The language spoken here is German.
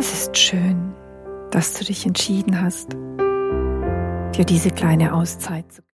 Es ist schön, dass du dich entschieden hast, dir diese kleine Auszeit zu